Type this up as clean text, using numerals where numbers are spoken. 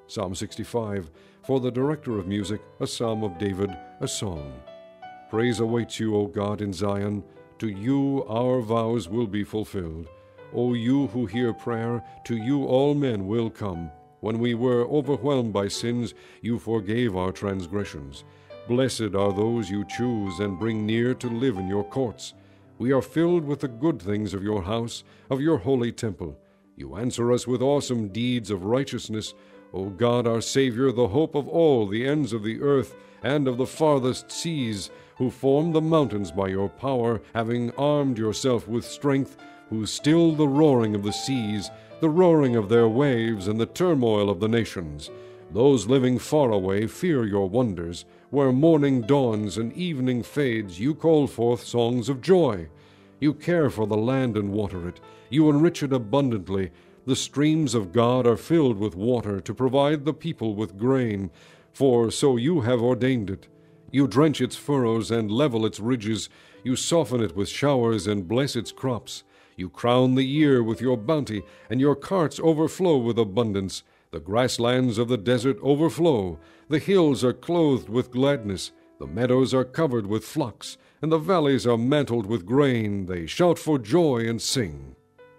Psalm 65. For the director of music, a psalm of David, a song. Praise awaits you, O God, in Zion. To you our vows will be fulfilled. O you who hear prayer, to you all men will come. When we were overwhelmed by sins, you forgave our transgressions. Blessed are those you choose and bring near to live in your courts. We are filled with the good things of your house, of your holy temple. You answer us with awesome deeds of righteousness. O God, our Savior, the hope of all the ends of the earth and of the farthest seas, who formed the mountains by your power, having armed yourself with strength, who still the roaring of the seas, the roaring of their waves, and the turmoil of the nations. Those living far away fear your wonders. Where morning dawns and evening fades, you call forth songs of joy. You care for the land and water it. You enrich it abundantly. The streams of God are filled with water to provide the people with grain, for so you have ordained it. You drench its furrows and level its ridges. You soften it with showers and bless its crops. You crown the year with your bounty, and your carts overflow with abundance. The grasslands of the desert overflow. The hills are clothed with gladness. The meadows are covered with flocks, and the valleys are mantled with grain. They shout for joy and sing.